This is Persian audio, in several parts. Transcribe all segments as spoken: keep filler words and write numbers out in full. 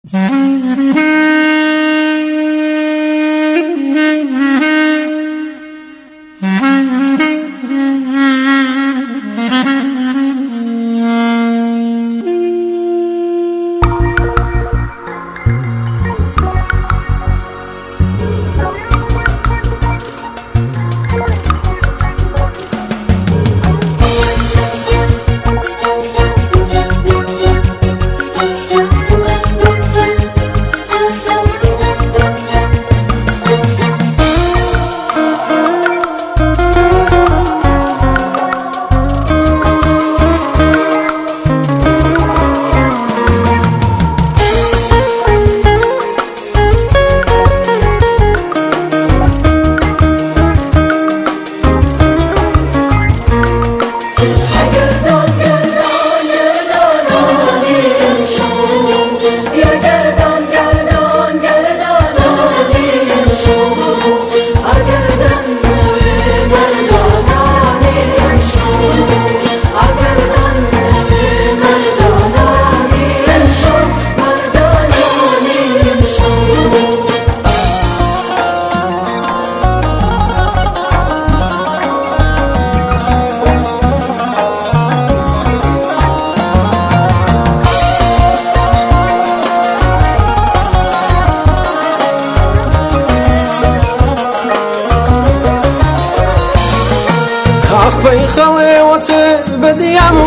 أخبي خلوت بديم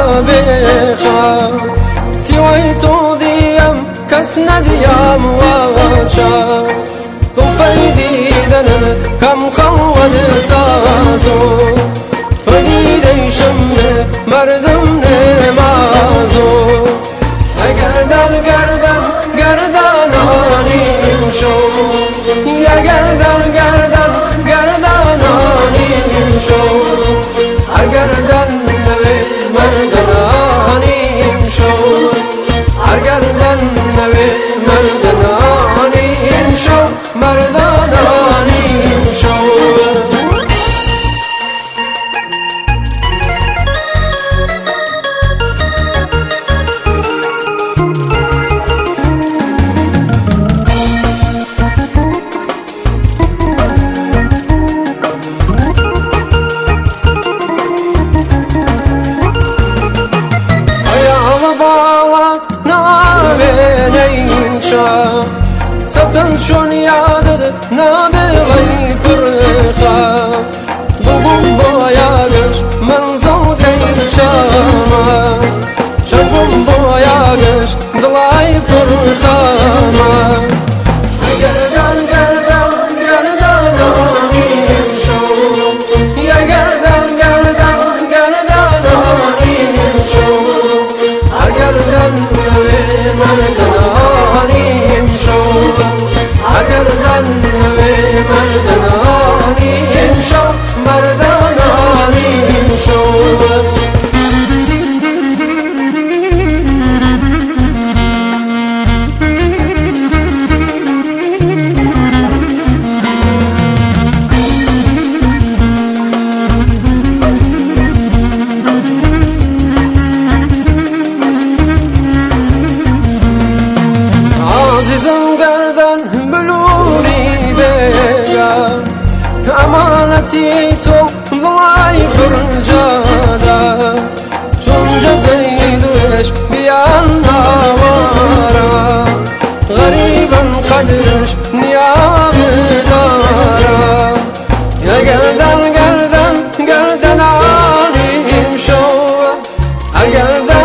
وبيخا سويتو ديم كسنا ديم وشا وقيدي دنا كم خود سازو بديدي شم مردم نمازو گردن گردن گردن آنیم شو یا گردن گردن گردن آنیم شو هر گردن نوی مردن آنیم شو هر گردن نوی مردن آنیم شو مردن آنیم شو سبتن شون یادد نادلای پرخا بوم بایگش من زودی چما شبم بایگش دلای پرخا گردن گردن گردن آنیم شو یا گردن گردن گردن آنیم شو هر گردن نوی مردن آنیم شو هر گردن نوی مردن آنیم شو مردن آنیم شو امانتی تو ضلای پرجادا چون جزیدش بیان نوارا غریبا قدرش نیام دارا یا گردن گردن گردن آنیم شو هر گردن